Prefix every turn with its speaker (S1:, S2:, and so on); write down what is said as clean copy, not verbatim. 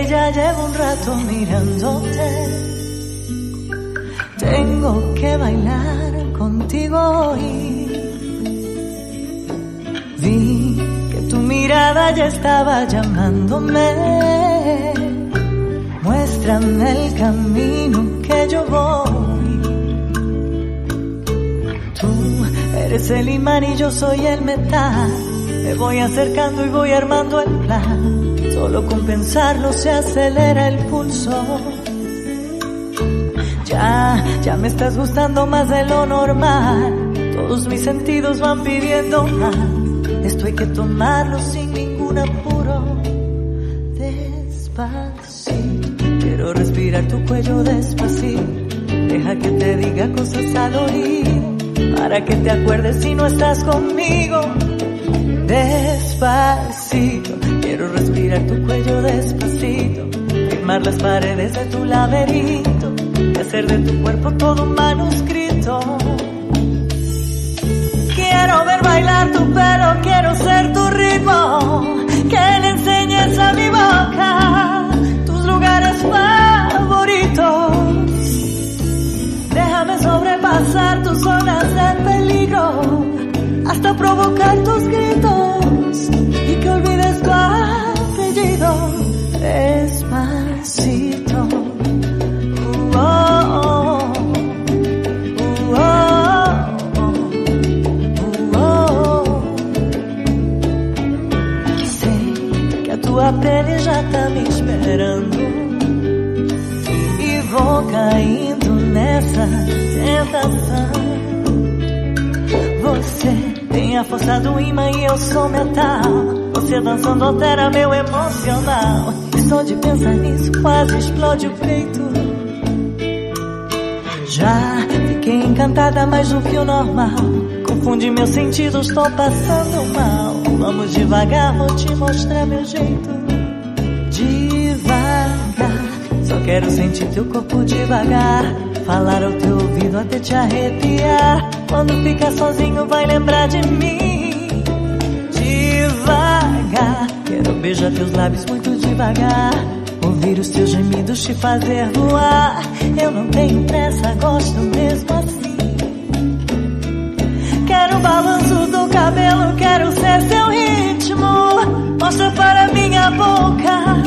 S1: y ya llevo un rato mirándote. Tengo que bailar contigo hoy. Vi que tu mirada ya estaba llamándome. Muéstrame el camino que yo voy. Tú eres el imán y yo soy el metal. Me voy acercando y voy armando el plan. Solo con pensarlo se acelera el pulso. Ya me estás gustando más de lo normal. Todos mis sentidos van pidiendo más. Esto hay que tomarlo sin ningún apuro. Despacito, quiero respirar tu cuello despacito. Deja que te diga cosas al oído, para que te acuerdes si no estás conmigo. Despacito, quiero respirar tu cuello despacito. Firmar las paredes de tu laberinto, y hacer de tu cuerpo todo un manuscrito. Quiero ver bailar tu pelo, quiero ser tu ritmo. Que le enseñes a mi boca tus lugares favoritos. Déjame sobrepasar tus zonas de peligro, hasta provocar tus gritos y que olvides tu apellido. Despacito. Tua pele já tá me esperando e vou caindo nessa tentação. Você tem a força do imã e eu sou metal. Você dançando altera meu emocional. E só de pensar nisso quase explode o peito. Já fiquei encantada mais do que o normal. Confundi meus sentidos, tô passando mal. Vamos devagar, vou te mostrar meu jeito. Devagar, só quero sentir teu corpo devagar. Falar ao teu ouvido até te arrepiar. Quando ficar sozinho vai lembrar de mim. Devagar, quero beijar teus lábios muito devagar. Ouvir os teus gemidos te fazer voar. Eu não tenho pressa, gosto mesmo assim. Quero o balanço do cabelo, quero ser seu ritmo. Mostra para minha boca